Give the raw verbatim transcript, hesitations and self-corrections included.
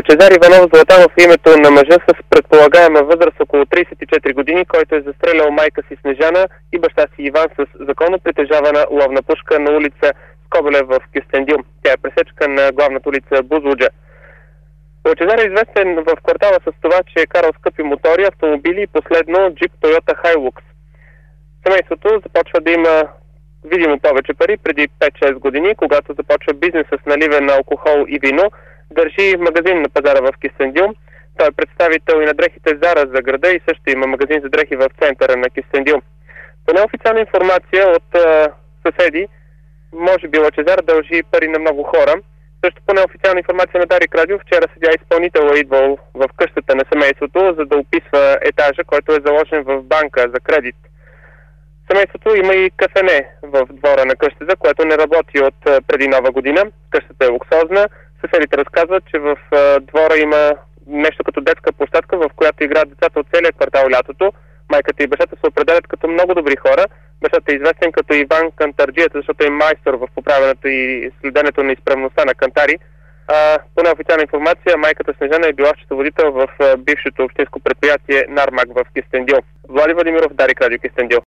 Лъчезар Иванов Златанов е името на мъжа с предполагаема възраст около тридесет и четири години, който е застрелял майка си Снежана и баща си Иван с законно притежавана ловна пушка на улица Скобелев в Кюстендил. Тя е пресечка на главната улица Бузлуджа. Лъчезар е известен в квартала с това, че е карал скъпи мотори, автомобили и последно джип Toyota Hilux. Семейството започва да има видимо повече пари преди пет-шест години, когато започва бизнес с наливане на алкохол и вино. Държи магазин на пазара в Кюстендил. Той е представител и на дрехите Зара за града и също има магазин за дрехи в центъра на Кюстендил. По неофициална информация от а, съседи, може би Лъчезар дължи пари на много хора. Също по неофициална информация на Дарик Радио, вчера седя изпълнител е идвал в къщата на семейството, за да описва етажа, който е заложен в банка за кредит. Семейството има и кафене в двора на къщата, което не работи от преди нова година. Къщата е луксозна. Съседите разказват, че в двора има нещо като детска площадка, в която играят децата от целия квартал лятото. Майката и бащата се определят като много добри хора. Бащата е известен като Иван Кантарджията, защото е майстор в поправенето и следенето на изправността на кантари. А, по неофициална информация, майката Снежана е била счетоводител в бившето общинско предприятие Нармак в Кюстендил. Влади Владимиров, Дарик Радио, Кюстендил.